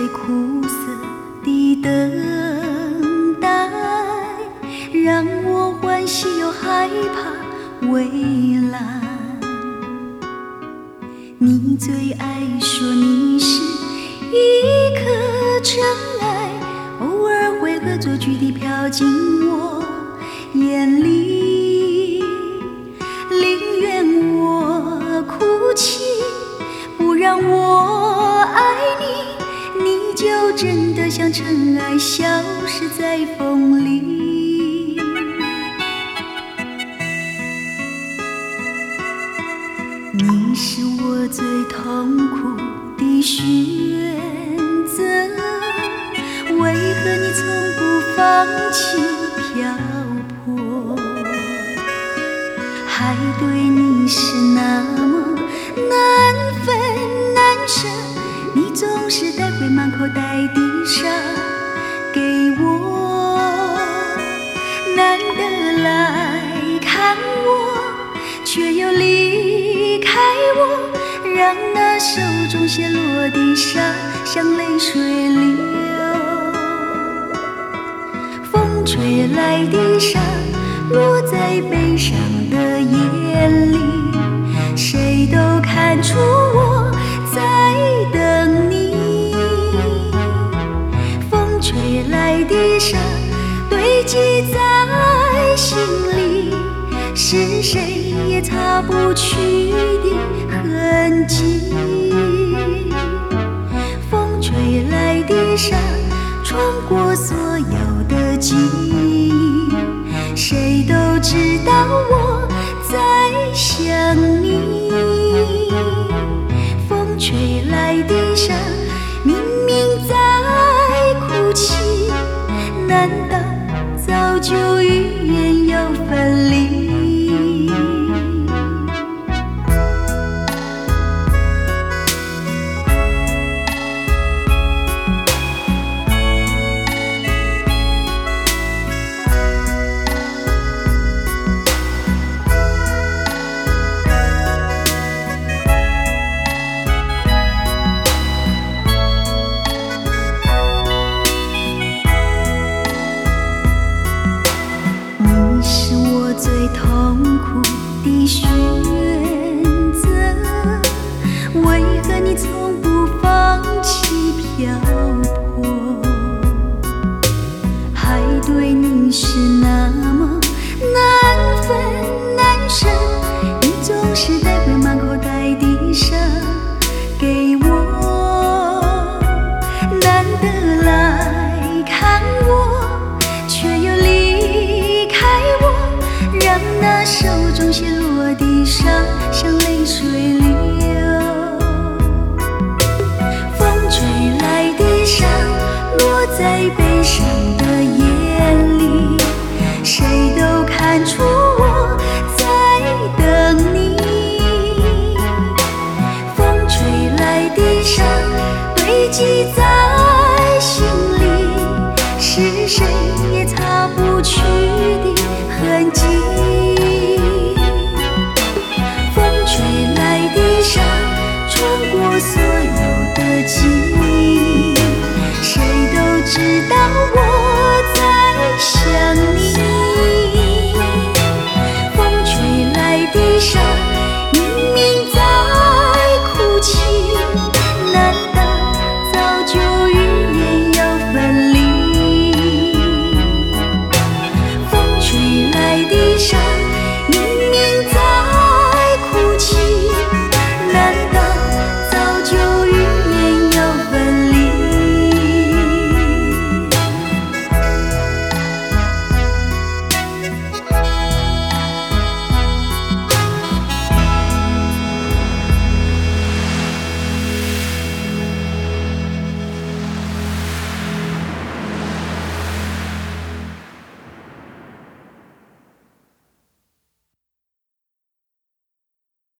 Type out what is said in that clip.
最苦涩的等待，让我欢喜又害怕未来。你最爱说你是一颗尘埃，偶尔会恶作剧地飘进我眼里，宁愿我哭泣，不让我爱你，你就真的像尘埃，消失在风里。你是我最痛苦的选择，为何你从不放弃漂泊？海对你是那么难分难舍，你总是带回满口袋的沙给我，难得来看我，却又离开我，让那手中泻落的沙像泪水流。风吹来的沙落在悲伤的眼里，谁都看出我在等你。风吹来的沙堆积在心里，是谁也擦不去的痕迹。风吹来的沙穿过所有的记忆，谁都知道我在想你。风吹来的沙明明在哭泣，难道早就预言要分离？最痛苦的选择，为何你从不放弃漂泊？海对你是那么难分难舍，你总是带回满口袋的沙给我，难得来看我，却又离开我，让那手中泻落的沙像泪水流。风吹来的沙落在悲伤的眼里，谁都看出我在等你。风吹来的沙堆积在心里，是谁也擦不去的痕迹。风吹来的沙穿过所有的记忆，谁都知道我在想你。